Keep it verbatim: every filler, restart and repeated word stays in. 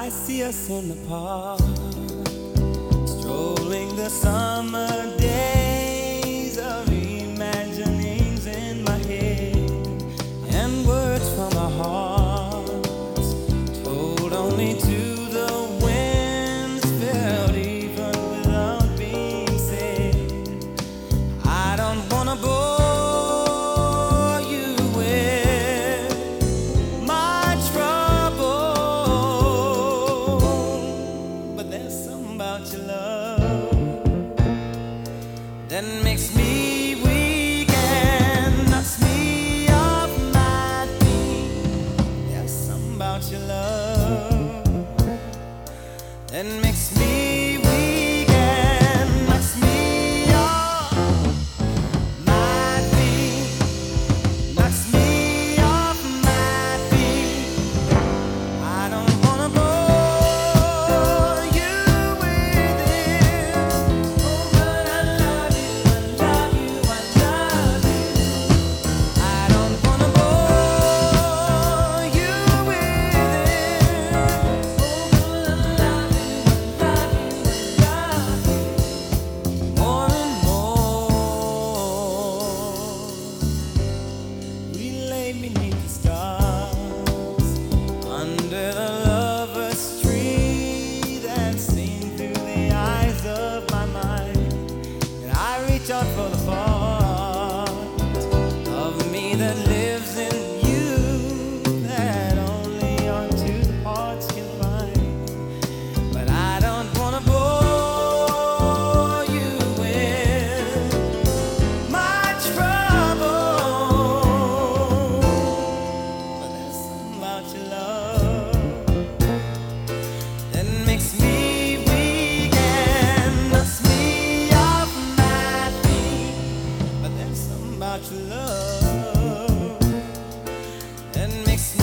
I see us in the park, strolling the summer days of imaginings in my head, and words from our hearts told only to the winds, felt even without being said. I don't wanna bore you with my trouble, but there's something about your love that makes me weak and knocks me off my feet. There's something about your love that makes me weak and knocks me off my feet, knocks me off my feet. I don't wanna bore you with it. Oh, but I love you, I love you, I love you. I don't wanna bore you with it. Oh, but I love you, I love you, I love you. More and more, we lay beneath the stars, under the lover's tree that's seen through the eyes of my mind. And I reach out for the part of me that lives in you, that only our two hearts can find. But I don't wanna bore you with my trouble, but there's something about your love that makes me weak and knocks me off my feet. But there's something about your love that makes me